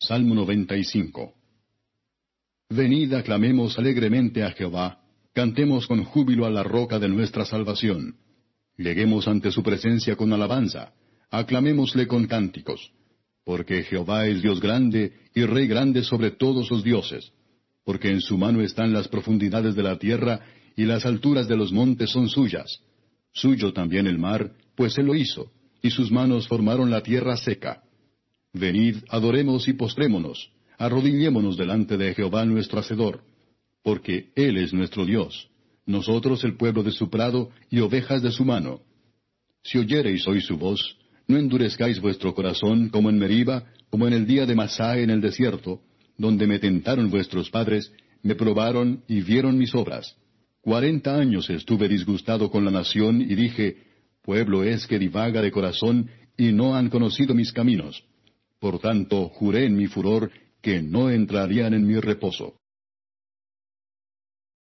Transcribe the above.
Salmo 95. Venid, aclamemos alegremente a Jehová, cantemos con júbilo a la roca de nuestra salvación. Lleguemos ante su presencia con alabanza, aclamémosle con cánticos. Porque Jehová es Dios grande y Rey grande sobre todos los dioses. Porque en su mano están las profundidades de la tierra, y las alturas de los montes son suyas. Suyo también el mar, pues él lo hizo, y sus manos formaron la tierra seca. Venid, adoremos y postrémonos, arrodillémonos delante de Jehová nuestro Hacedor, porque Él es nuestro Dios, nosotros el pueblo de su prado y ovejas de su mano. Si oyereis hoy su voz, no endurezcáis vuestro corazón como en Meriba, como en el día de Masá en el desierto, donde me tentaron vuestros padres, me probaron y vieron mis obras. 40 años estuve disgustado con la nación y dije, pueblo es que divaga de corazón y no han conocido mis caminos. Por tanto, juré en mi furor que no entrarían en mi reposo.